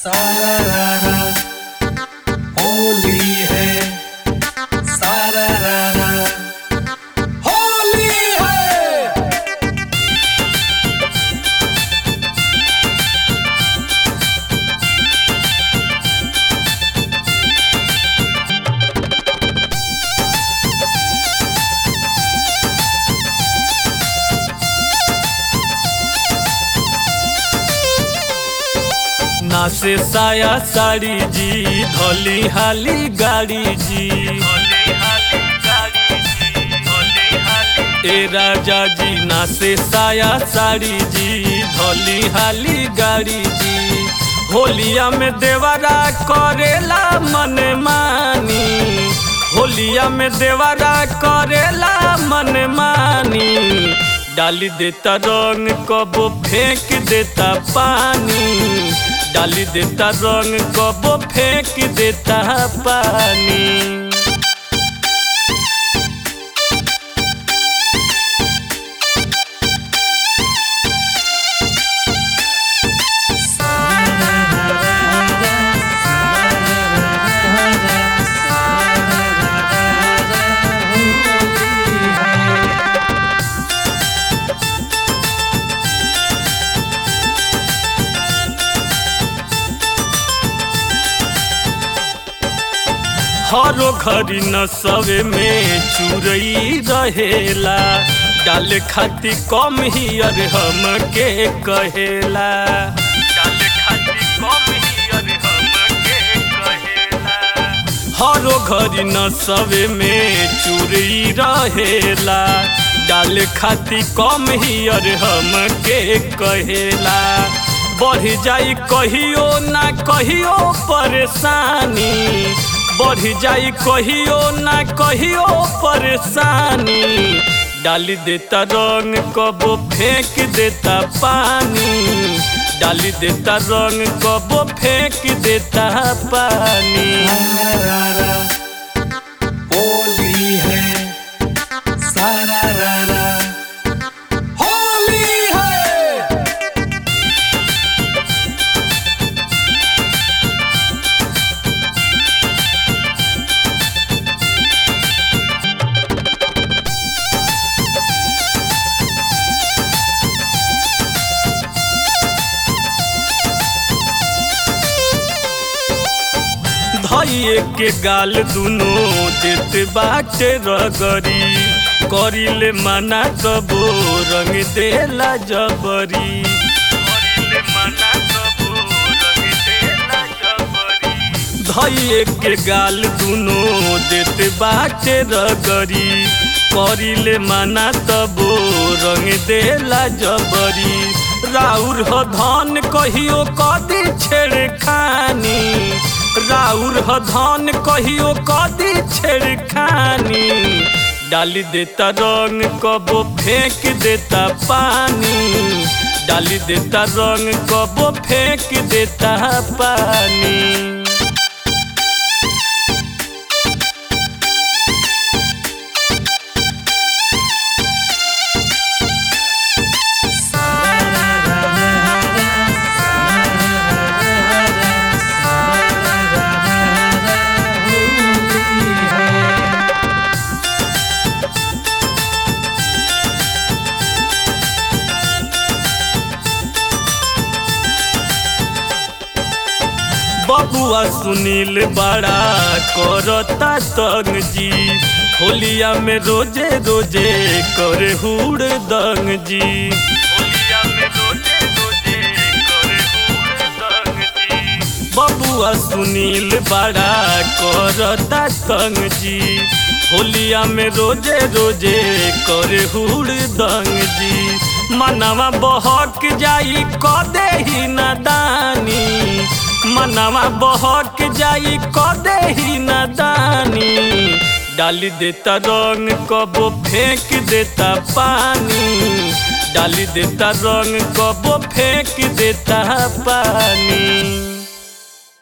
सारा रारा होली है, सारा रारा होली है। नासे साया साड़ी जी धोली हाली गाड़ी जी, ए राजा जी नासे साया साड़ी जी धोली हाली गाड़ी जी। होलिया में देवरा करेला मन मानी, होलिया में देवरा करेला मन मानी। डाली देता रंग कबो फेंक देता पानी, डाली देता रंग कबो फेंक देता पानी। हरो घड़ी नसवे में चुरई रहेला, डाले खाती कम ही अरे हम के कहेला, डाले खाती कम ही अरे हम के कहेला। हरो घड़ी नसवे में चुरई रहेला, डाले खाती कम ही अरे हम के कहेला। बढ़ जाई कहियो ना कहियो परेशानी, बढ़ जाई कहियो ना कहियो परेशानी। डाली देता रंग कबो फेंक देता पानी, डाली देता रंग कबो फेंक देता पानी। रारा होली है, सारा रारा होली है। धइए के गाल दुनो देते बाटे रगरी, करिले मना तबो रंग देला जबरी, करिले मना तबो रंग देला जबरी। धइए के गाल दुनो देते बाटे रगरी, करिले मना तबो रंग देला जबरी। राउर ह धन कहियो कदी छेड़खानी, राउर ह धन कहियो कदी छेड़खानी। डाली देता रंग कबो फेंक देता पानी, डाली देता रंग कबो फेंक देता पानी। बबुआ सुनील बड़ा करता तंग जी, होलिया में रोजे रोजे करे हुड़ दंग जी, होलिया में रोजे रोजे करे हुड़ दंग जी। बबुआ सुनील बड़ा करता तंग जी, होलिया में रोजे रोजे करे हुड़ दंग जी। मनवा बहक जाई कदे ही नादानी, मनवा बहक जाई कदे ही नादानी। डाली देता रंग कबो फेंक देता पानी, डाली देता रंग कबो फेंक देता पानी।